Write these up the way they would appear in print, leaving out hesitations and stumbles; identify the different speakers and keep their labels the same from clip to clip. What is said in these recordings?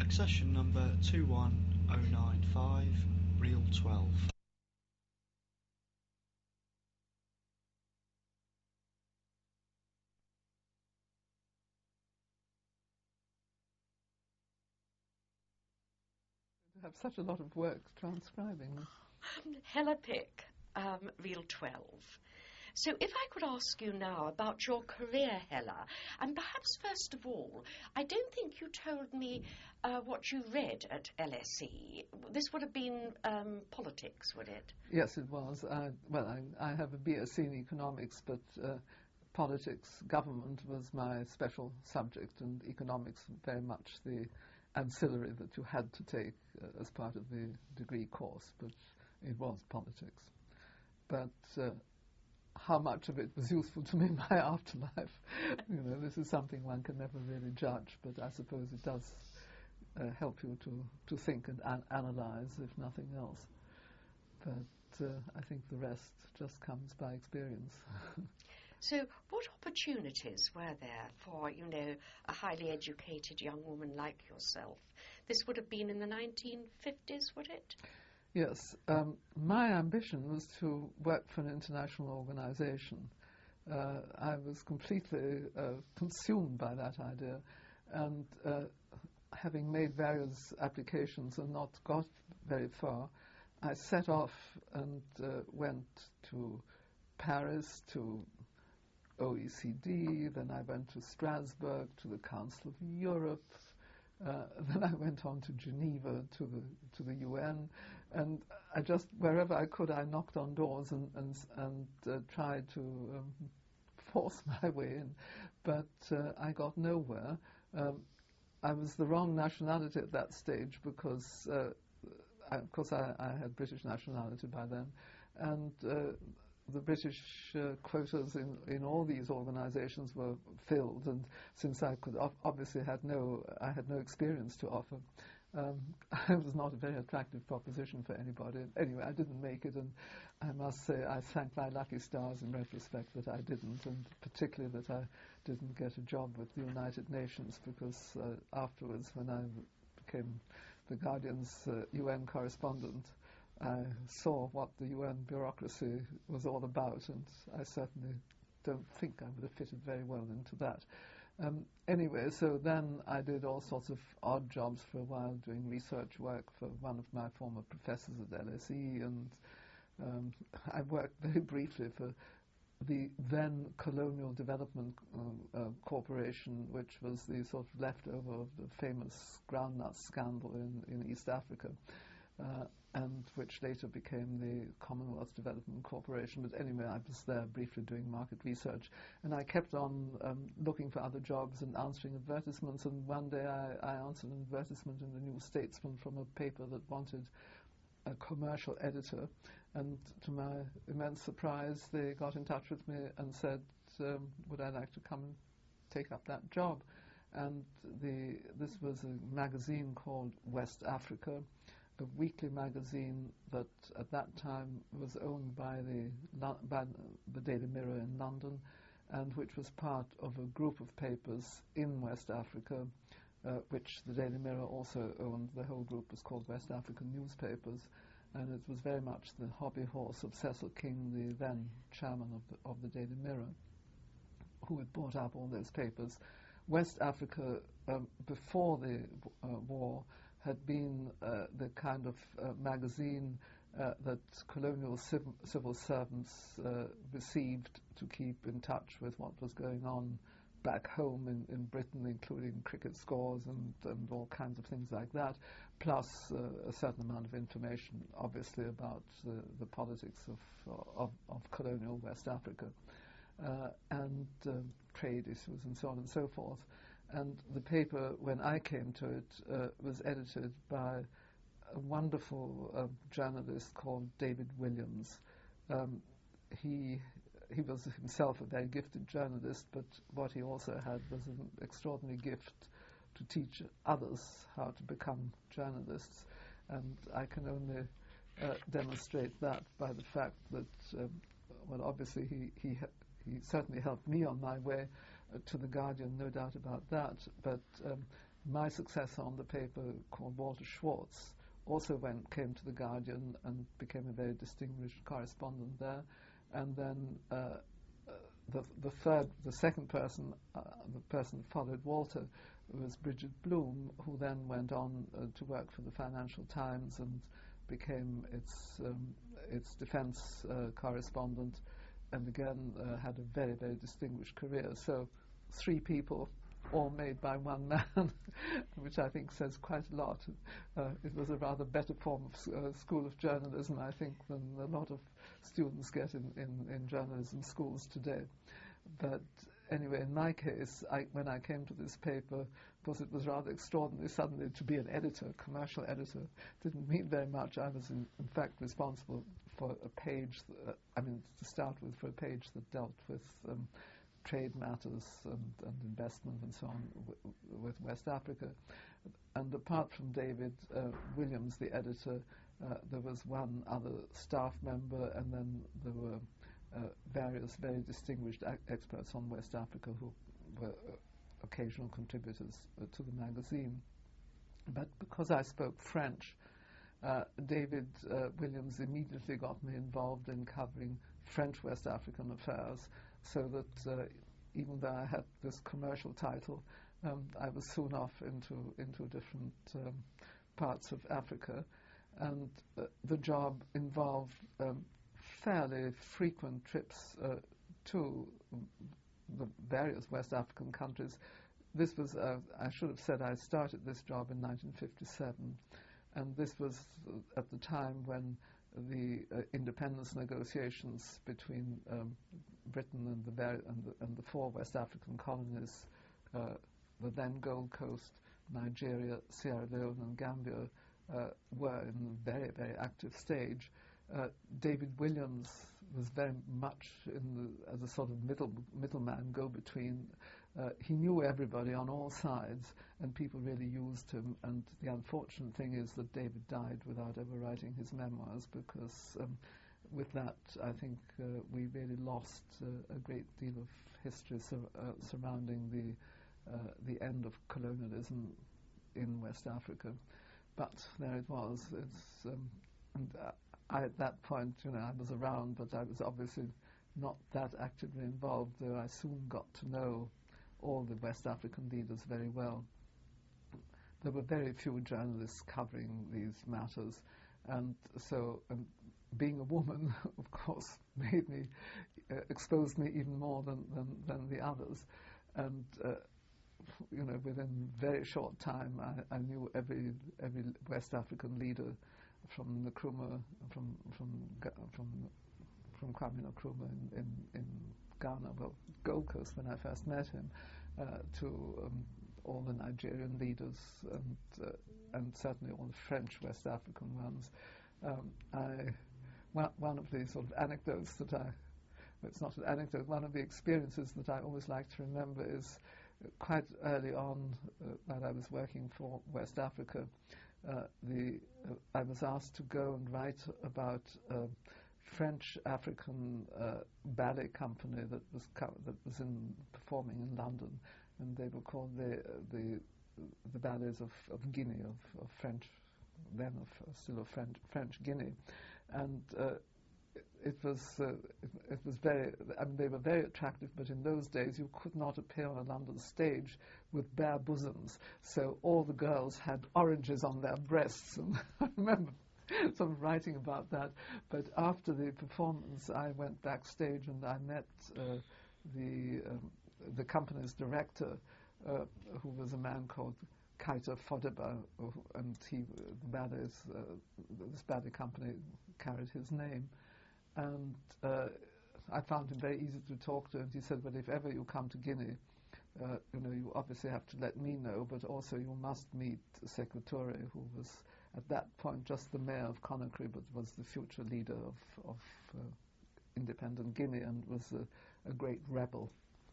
Speaker 1: Accession number 21095, reel 12.
Speaker 2: To have such a lot of work transcribing.
Speaker 3: Hella Pick, reel 12. So if I could ask you now about your career, Hella, and perhaps first of all, I don't think you told me what you read at LSE. This would have been politics, would it?
Speaker 2: Yes, it was. I have a BSc in economics, but politics, government was my special subject, and economics very much the ancillary that you had to take as part of the degree course, but it was politics. But how much of it was useful to me in my afterlife, this is something one can never really judge, but I suppose it does help you to think and analyze, if nothing else. But I think the rest just comes by experience.
Speaker 3: So what opportunities were there for, a highly educated young woman like yourself? This would have been in the 1950s, would it?
Speaker 2: Yes. My ambition was to work for an international organization. I was completely consumed by that idea, and having made various applications and not got very far, I set off and went to Paris, to OECD, then I went to Strasbourg, to the Council of Europe, then I went on to Geneva, to the UN, and I just, wherever I could, I knocked on doors and tried to force my way in, but I got nowhere. I was the wrong nationality at that stage because, of course, I had British nationality by then, and the British quotas in all these organizations were filled, and since I could obviously I had no experience to offer, I was not a very attractive proposition for anybody. Anyway, I didn't make it, and I must say I thank my lucky stars in retrospect that I didn't, and particularly that I didn't get a job with the United Nations, because afterwards, when I became the Guardian's UN correspondent, I saw what the UN bureaucracy was all about, and I certainly don't think I would have fitted very well into that. Anyway, so then I did all sorts of odd jobs for a while, doing research work for one of my former professors at LSE, and I worked very briefly for the then Colonial Development Corporation, which was the sort of leftover of the famous groundnut scandal in East Africa. And which later became the Commonwealth Development Corporation. But anyway, I was there briefly doing market research. And I kept on looking for other jobs and answering advertisements. And one day I answered an advertisement in the New Statesman from a paper that wanted a commercial editor. And to my immense surprise, they got in touch with me and said, would I like to come and take up that job? And this was a magazine called West Africa, a weekly magazine that at that time was owned by the Daily Mirror in London, and which was part of a group of papers in West Africa, which the Daily Mirror also owned. The whole group was called West African Newspapers, and it was very much the hobby horse of Cecil King, the then chairman of the Daily Mirror, who had bought up all those papers. West Africa, before the war, had been the kind of magazine that colonial civil servants received to keep in touch with what was going on back home in Britain, including cricket scores and all kinds of things like that, plus a certain amount of information, obviously, about the politics of colonial West Africa and trade issues and so on and so forth. And the paper, when I came to it, was edited by a wonderful journalist called David Williams. He was himself a very gifted journalist, but what he also had was an extraordinary gift to teach others how to become journalists. And I can only demonstrate that by the fact that, obviously he certainly helped me on my way to the Guardian, no doubt about that, but my successor on the paper, called Walter Schwartz, also came to The Guardian and became a very distinguished correspondent there. And then the second person, the person who followed Walter, was Bridget Bloom, who then went on to work for the Financial Times and became its defense correspondent, and again had a very, very distinguished career. So 3 people, all made by one man, which I think says quite a lot. It was a rather better form of school of journalism, I think, than a lot of students get in journalism schools today. But anyway, in my case, when I came to this paper, because it was rather extraordinary suddenly to be an editor, commercial editor, didn't mean very much. I was in fact responsible for a page, to start with, for a page that dealt with trade matters and investment and so on with West Africa. And apart from David Williams, the editor, there was one other staff member, and then there were various very distinguished experts on West Africa who were occasional contributors to the magazine. But because I spoke French, David Williams immediately got me involved in covering French West African affairs, so that even though I had this commercial title, I was soon off into different parts of Africa. And the job involved fairly frequent trips to the various West African countries. This was, I should have said, I started this job in 1957, and this was at the time when the independence negotiations between Britain and the 4 West African colonies, the then Gold Coast, Nigeria, Sierra Leone, and Gambia, were in a very, very active stage. David Williams was very much as a sort of middleman, go-between. He knew everybody on all sides, and people really used him. And the unfortunate thing is that David died without ever writing his memoirs, because with that, I think we really lost a great deal of history surrounding the end of colonialism in West Africa. But there it was. At that point, I was around, but I was obviously not that actively involved, though I soon got to know all the West African leaders very well. There were very few journalists covering these matters, and so being a woman, of course, exposed me even more than the others. And within a very short time, I knew every West African leader, from Nkrumah, from Kwame Nkrumah in Ghana, well, Gold Coast when I first met him, to all the Nigerian leaders and certainly all the French West African ones. One of the sort of anecdotes it's not an anecdote, one of the experiences that I always like to remember is quite early on that I was working for West Africa. I was asked to go and write about a French African ballet company that was performing in London, and they were called the ballets of Guinea, of French, then still of French Guinea, and it was very. They were very attractive, but in those days you could not appear on a London stage with bare bosoms. So all the girls had oranges on their breasts, and I remember sort of writing about that. But after the performance, I went backstage and I met the company's director, who was a man called Kaita Fodeba, and this ballet company carried his name. And I found him very easy to talk to, and he said, well, if ever you come to Guinea, you obviously have to let me know, but also you must meet Sekou Touré, who was at that point just the mayor of Conakry, but was the future leader of independent Guinea, and was a great rebel,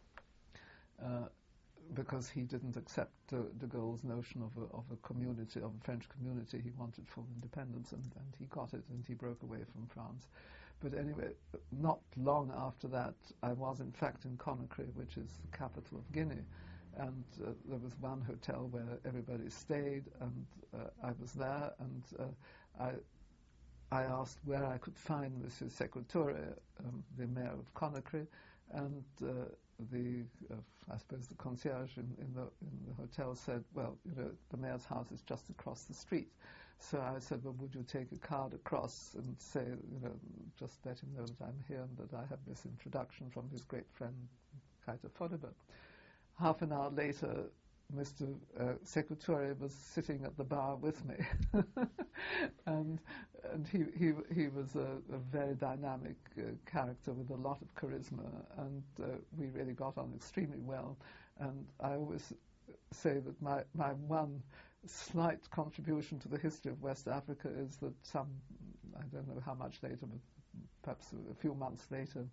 Speaker 2: because he didn't accept de Gaulle's notion of a community, of a French community. He wanted full independence, and he got it, and he broke away from France. But anyway, not long after that, I was in fact in Conakry, which is the capital of Guinea, And there was one hotel where everybody stayed, and I was there, and I asked where I could find Monsieur Secretore, the mayor of Conakry, and I suppose the concierge in the hotel said, well, the mayor's house is just across the street. So I said, well, would you take a card across and say, just let him know that I'm here and that I have this introduction from his great friend, Keitel Foddeberg. Half an hour later, Mr. Secretore was sitting at the bar with me, and he was a very dynamic character with a lot of charisma, and we really got on extremely well. And I always say that my one slight contribution to the history of West Africa is that I don't know how much later, but perhaps a few months later,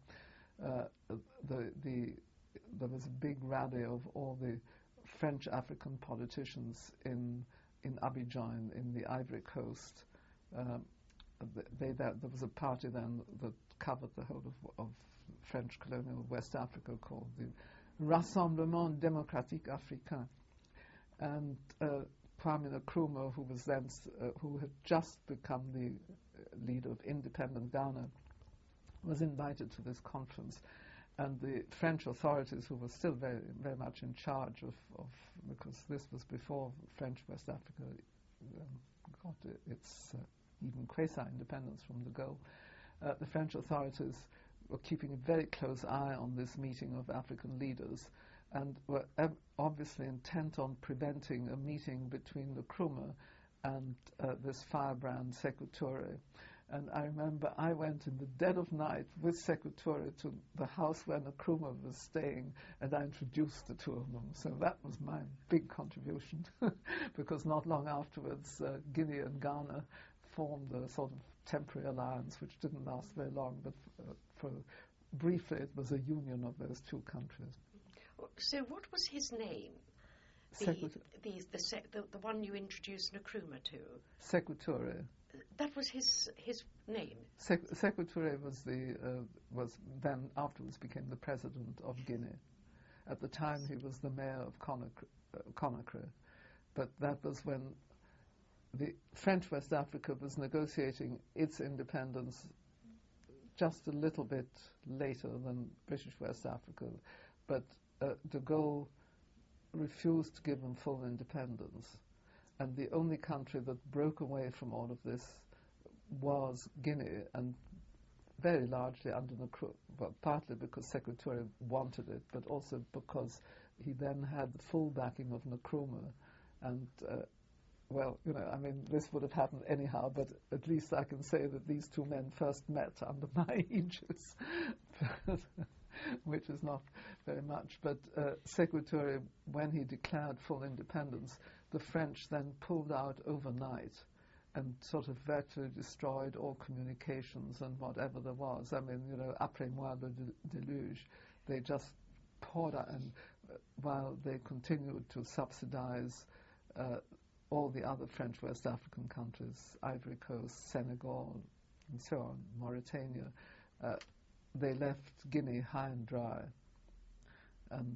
Speaker 2: there was a big rally of all the French African politicians in Abidjan, in the Ivory Coast. There was a party then that covered the whole of French colonial West Africa called the Rassemblement Démocratique Africain. And Kwame Nkrumah, who had just become the leader of independent Ghana, was invited to this conference. And the French authorities, who were still very, very much in charge of because this was before French West Africa got its even quasi-independence from de Gaulle, the French authorities were keeping a very close eye on this meeting of African leaders and were obviously intent on preventing a meeting between Nkrumah and this firebrand Secretore. And I remember I went in the dead of night with Secretore to the house where Nkrumah was staying, and I introduced the two of them. So that was my big contribution, because not long afterwards, Guinea and Ghana formed a sort of temporary alliance, which didn't last very long, but briefly it was a union of those two countries.
Speaker 3: So what was his name? The one you introduced Nkrumah to?
Speaker 2: Secretore.
Speaker 3: That was his name.
Speaker 2: Secretore was then afterwards became the president of Guinea. At the time, he was the mayor of Conakry, but that was when the French West Africa was negotiating its independence just a little bit later than British West Africa, but de Gaulle refused to give them full independence. And the only country that broke away from all of this was Guinea, and very largely under Nkrumah, well, partly because Secretary wanted it, but also because he then had the full backing of Nkrumah. And, this would have happened anyhow, but at least I can say that these two men first met under my aegis, which is not very much. But Secretary, when he declared full independence, the French then pulled out overnight and sort of virtually destroyed all communications and whatever there was. Après moi le déluge, they just poured out, and while they continued to subsidize all the other French West African countries, Ivory Coast, Senegal, and so on, Mauritania, they left Guinea high and dry. And,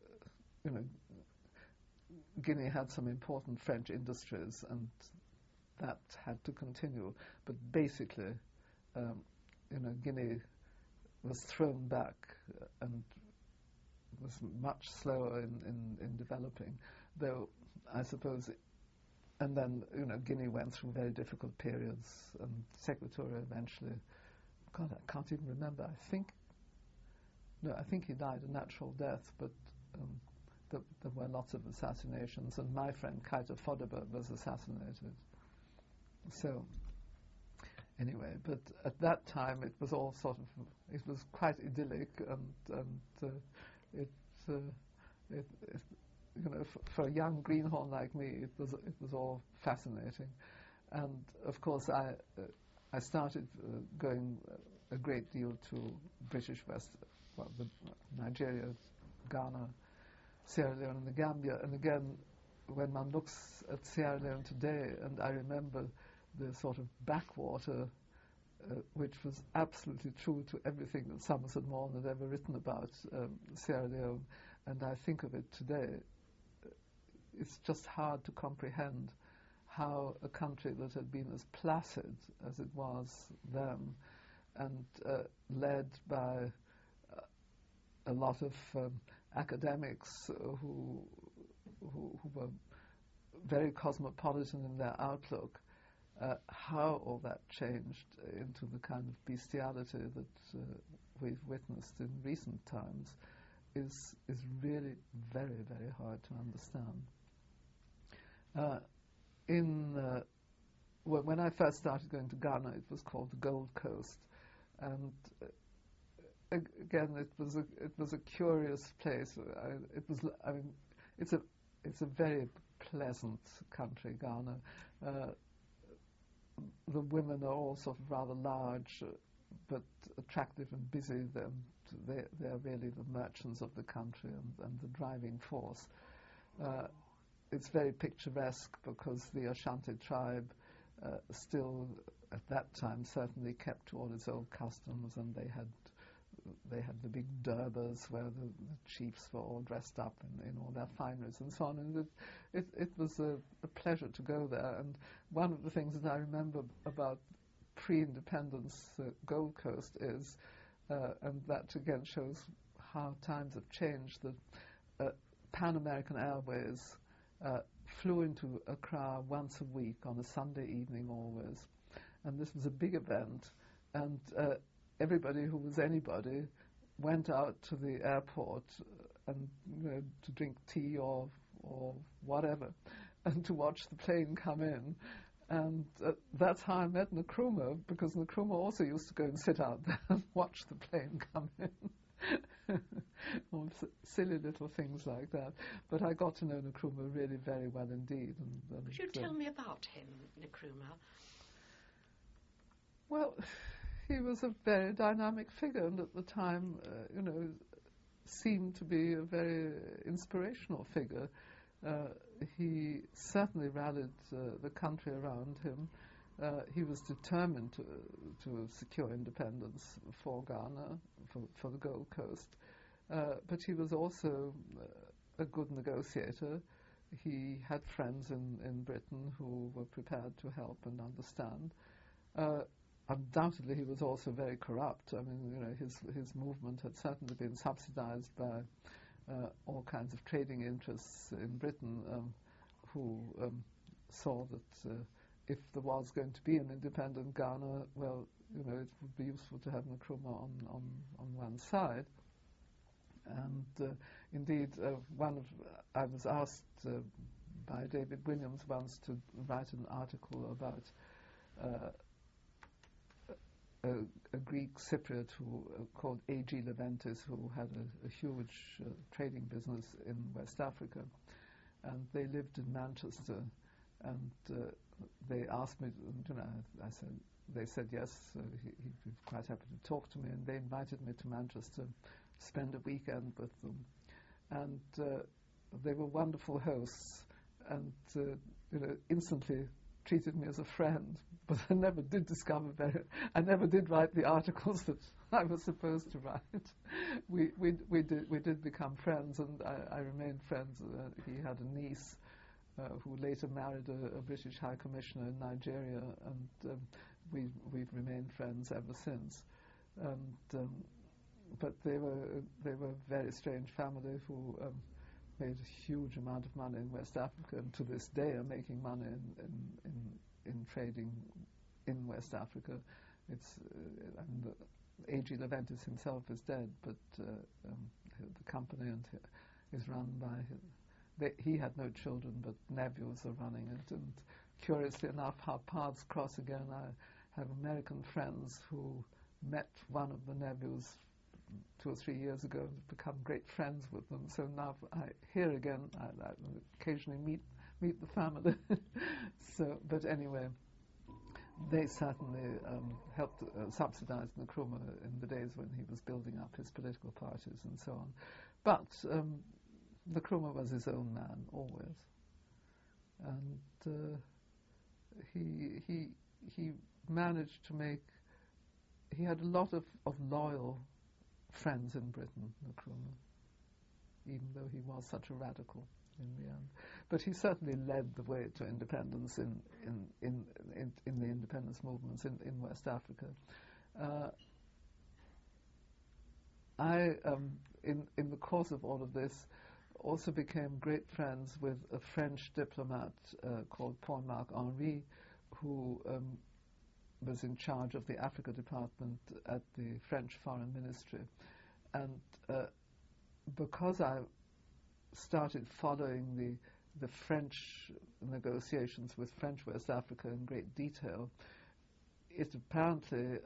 Speaker 2: Guinea had some important French industries, and that had to continue. But basically, Guinea was thrown back and was much slower in developing, though I suppose. And then, Guinea went through very difficult periods, and Secretary eventually, God, I can't even remember. I think he died a natural death, but there were lots of assassinations, and my friend Keitel Foddeberg was assassinated. So, anyway, but at that time it was all it was quite idyllic, and for a young greenhorn like me, it was all fascinating. And of course, I started going a great deal to British Nigeria, Ghana, Sierra Leone, and the Gambia. And again, when one looks at Sierra Leone today, and I remember the sort of backwater, which was absolutely true to everything that Somerset Maugham had ever written about Sierra Leone, and I think of it today, it's just hard to comprehend how a country that had been as placid as it was then, and led by a lot of academics who were very cosmopolitan in their outlook, how all that changed into the kind of bestiality that we've witnessed in recent times is really very, very hard to understand. When I first started going to Ghana, it was called the Gold Coast, and again, it was a curious place. It's a very pleasant country, Ghana. The women are all sort of rather large, but attractive and busy. They're really the merchants of the country and the driving force. It's very picturesque because the Ashanti tribe still, at that time, certainly kept to all its old customs, and they had the big durbas where the chiefs were all dressed up in all their fineries and so on. And it was a pleasure to go there. And one of the things that I remember about pre-independence Gold Coast is, and that again shows how times have changed, that Pan American Airways flew into Accra once a week on a Sunday evening always. And this was a big event. And everybody who was anybody went out to the airport and to drink tea or whatever, and to watch the plane come in. And that's how I met Nkrumah, because Nkrumah also used to go and sit out there and watch the plane come in. All silly little things like that. But I got to know Nkrumah really very well indeed.
Speaker 3: Would you tell me about him, Nkrumah?
Speaker 2: Well, he was a very dynamic figure, and at the time, seemed to be a very inspirational figure. He certainly rallied the country around him. He was determined to secure independence for Ghana, for the Gold Coast. But he was also a good negotiator. He had friends in Britain who were prepared to help and understand. Undoubtedly, he was also very corrupt. I mean, his movement had certainly been subsidized by all kinds of trading interests in Britain, who saw that if there was going to be an independent Ghana, well, it would be useful to have Nkrumah on one side. And indeed, I was asked by David Williams once to write an article about a Greek Cypriot called A.G. Leventis, who had a huge trading business in West Africa, and they lived in Manchester. And they asked me, they said yes, he'd be quite happy to talk to me, and they invited me to Manchester to spend a weekend with them. And they were wonderful hosts, and instantly treated me as a friend. But I never did I never did write the articles that I was supposed to write. We did become friends, and I remained friends. He had a niece who later married a British High Commissioner in Nigeria, and we've remained friends ever since. But they were a very strange family who made a huge amount of money in West Africa, and to this day are making money in trading in West Africa. A.G. Leventis himself is dead, but the company is run by. He had no children, but nephews are running it. And curiously enough, how paths cross again. I have American friends who met one of the nephews 2 or 3 years ago and become great friends with them. So now here again, I occasionally meet the family. But anyway, they certainly helped subsidize Nkrumah in the days when he was building up his political parties and so on. But Nkrumah was his own man always, and he managed to make. He had a lot of loyal friends in Britain, Nkrumah. even though he was such a radical in the end. But he certainly led the way to independence in the independence movements in West Africa. I, in the course of all of this, also became great friends with a French diplomat called Paul-Marc Henry, who was in charge of the Africa department at the French Foreign Ministry. And because I started following the French negotiations with French West Africa in great detail, it apparently,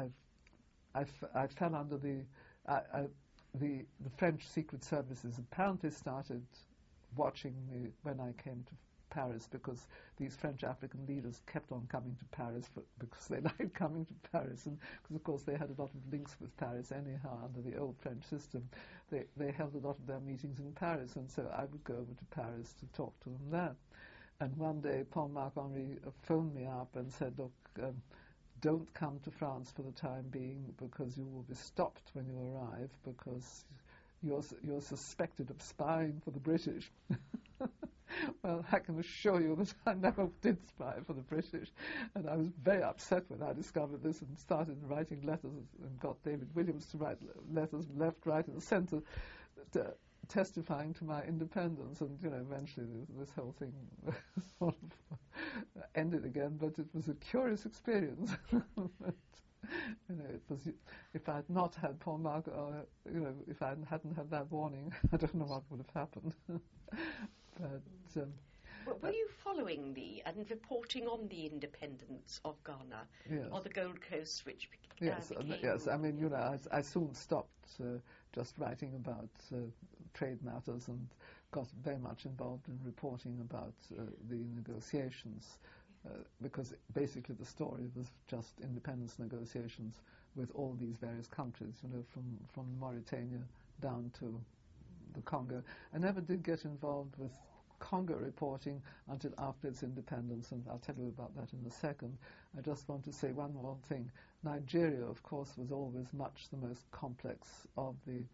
Speaker 2: I fell under the French Secret Services apparently started watching me when I came to Paris, because these French African leaders kept on coming to Paris because they liked coming to Paris, and because of course they had a lot of links with Paris anyhow under the old French system. They held a lot of their meetings in Paris, and so I would go over to Paris to talk to them there. And one day Paul-Marc Henry phoned me up and said, look, don't come to France for the time being, because you will be stopped when you arrive, because you're suspected of spying for the British. Well, I can assure you that I never did spy for the British, and I was very upset when I discovered this and started writing letters and got David Williams to write letters left, right, and centre testifying to my independence. And eventually this whole thing sort of ended again, but it was a curious experience. But, it was, if I had not had Paul-Marc, if I hadn't had that warning, I don't know what would have happened. But
Speaker 3: were you following and reporting on the independence of Ghana,
Speaker 2: yes,
Speaker 3: or the Gold Coast, which
Speaker 2: yes,
Speaker 3: became...
Speaker 2: yes. I mean, I soon stopped just writing about trade matters and got very much involved in reporting about the negotiations, because basically the story was just independence negotiations with all these various countries, from Mauritania down to the Congo. I never did get involved with Congo reporting until after its independence, and I'll tell you about that in a second. I just want to say one more thing. Nigeria, of course, was always much the most complex of the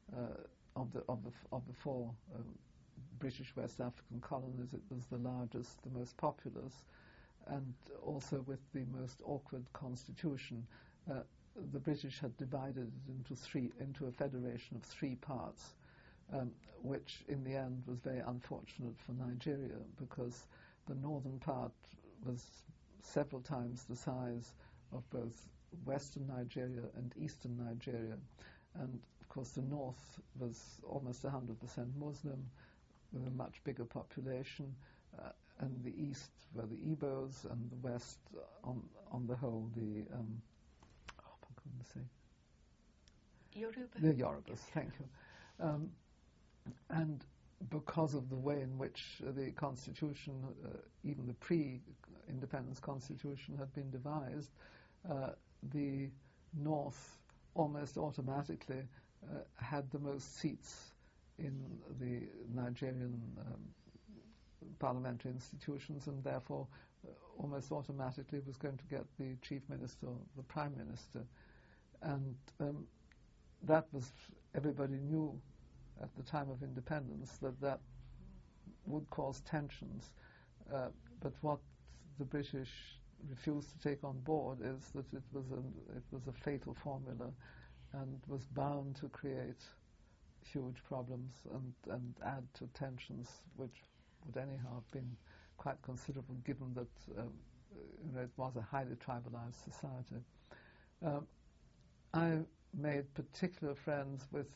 Speaker 2: four British West African colonies. It was the largest, the most populous, and also with the most awkward constitution. The British had divided it into a federation of three parts. Which in the end was very unfortunate for Nigeria, because the northern part was several times the size of both western Nigeria and eastern Nigeria. And of course the north was almost 100% Muslim, with a much bigger population, and the east were the Igbos, and the west, on the whole, the Yorubas, thank you. And because of the way in which the constitution, even the pre-independence constitution, had been devised, the North almost automatically had the most seats in the Nigerian parliamentary institutions, and therefore almost automatically was going to get the chief minister, the prime minister. And that was, everybody knew at the time of independence that would cause tensions. But what the British refused to take on board is that it was a fatal formula and was bound to create huge problems and add to tensions, which would anyhow have been quite considerable, given that it was a highly tribalized society. I made particular friends with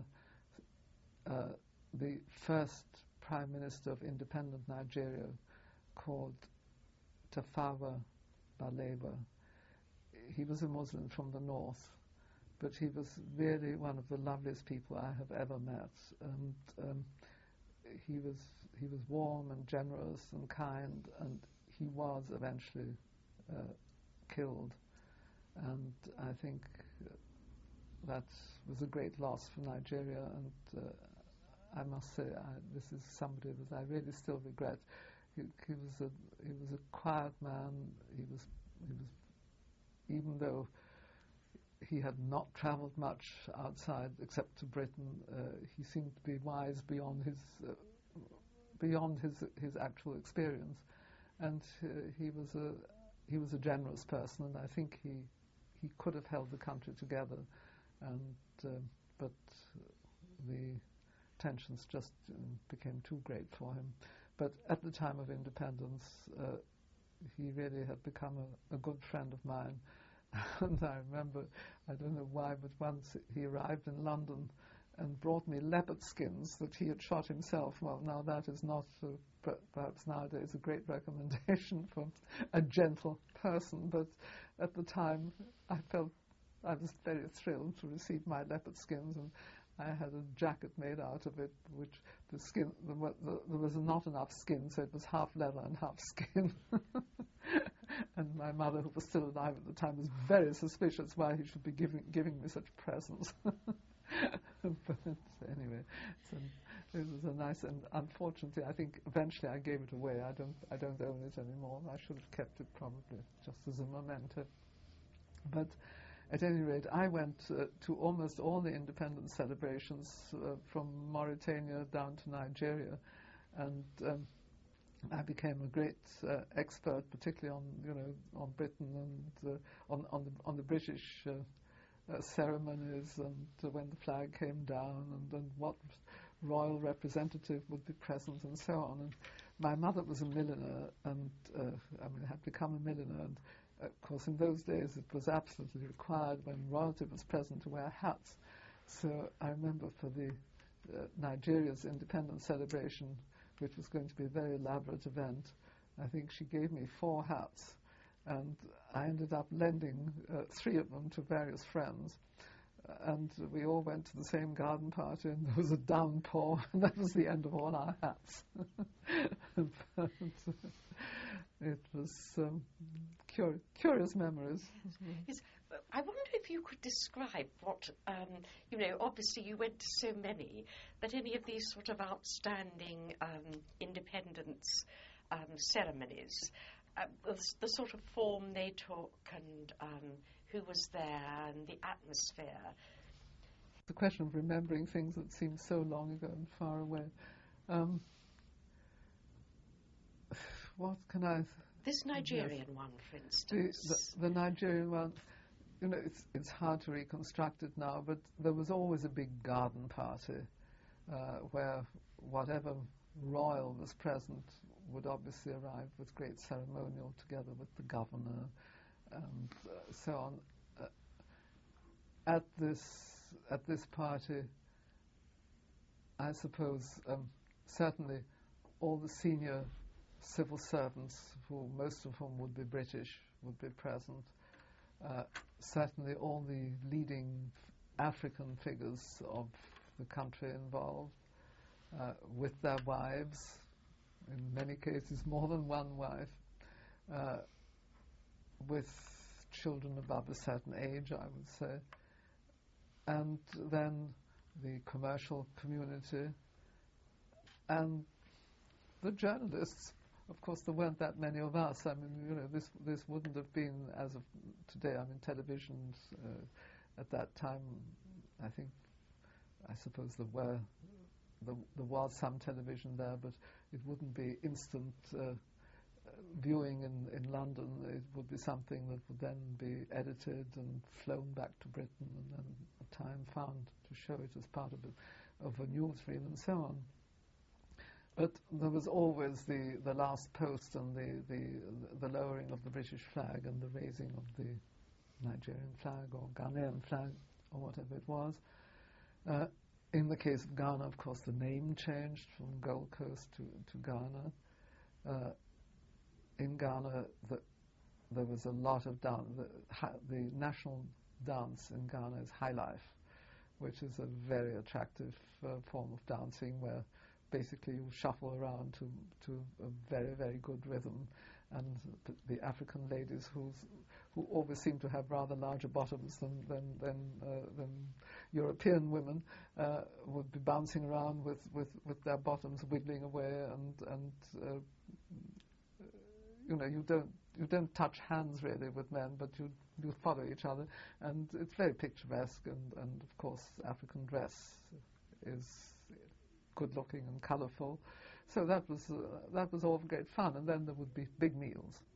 Speaker 2: the first Prime Minister of independent Nigeria, called Tafawa Balewa. He was a Muslim from the north, but he was really one of the loveliest people I have ever met. And he was warm and generous and kind, and he was eventually killed. And I think that was a great loss for Nigeria, and I must say this is somebody that I really still regret. He was a quiet man. He was even though he had not travelled much outside except to Britain. He seemed to be wise beyond his actual experience, and he was a generous person, and I think he could have held the country together, and but the tensions just became too great for him. But at the time of independence, he really had become a good friend of mine. And I remember, I don't know why, but once he arrived in London and brought me leopard skins that he had shot himself. Well, now that is not, perhaps nowadays, a great recommendation for a gentle person, but at the time I was very thrilled to receive my leopard skins, and I had a jacket made out of it, which the skin, there was not enough skin, so it was half leather and half skin. And my mother, who was still alive at the time, was very suspicious why he should be giving me such presents. But anyway, it was a nice, and unfortunately, I think eventually I gave it away. I don't own it anymore. I should have kept it probably just as a memento. But at any rate, I went to almost all the independence celebrations from Mauritania down to Nigeria, and I became a great expert, particularly on Britain and on the British ceremonies, and when the flag came down, and what royal representative would be present, and so on. And my mother was a milliner, and had become a milliner, and of course in those days it was absolutely required when royalty was present to wear hats. So I remember for the Nigeria's independence celebration, which was going to be a very elaborate event, I think she gave me 4 hats, and I ended up lending 3 of them to various friends. And we all went to the same garden party, and there was a downpour, and that was the end of all our hats. But it was curious memories.
Speaker 3: Yes. I wonder if you could describe what, obviously you went to so many, but any of these sort of outstanding independence ceremonies, the sort of form they took, and who was there, and the atmosphere.
Speaker 2: The question of remembering things that seem so long ago and far away. What can I...
Speaker 3: This Nigerian one, for instance.
Speaker 2: The Nigerian one, it's hard to reconstruct it now, but there was always a big garden party where whatever royal was present would obviously arrive with great ceremonial together with the governor and so on. At this party, I suppose certainly all the senior civil servants, most of whom would be British, would be present. Certainly all the leading African figures of the country involved, with their wives, in many cases more than one wife, with children above a certain age, I would say. And then the commercial community and the journalists. Of course, there weren't that many of us. I mean, this wouldn't have been as of today. I mean, television at that time, I suppose there was some television there, but it wouldn't be instant viewing in London. It would be something that would then be edited and flown back to Britain, and then a time found to show it as part of a newsreel and so on. But there was always the last post and the lowering of the British flag and the raising of the Nigerian flag or Ghanaian flag or whatever it was. In the case of Ghana, of course, the name changed from Gold Coast to Ghana. In Ghana, there was a lot of dance. The national dance in Ghana is High Life, which is a very attractive form of dancing where basically you shuffle around to a very, very good rhythm, and the African ladies who always seem to have rather larger bottoms than European women would be bouncing around with their bottoms wiggling away, and you don't touch hands really with men, but you you follow each other, and it's very picturesque, and of course African dress is good looking and colourful. So that was all great fun, and then there would be big meals.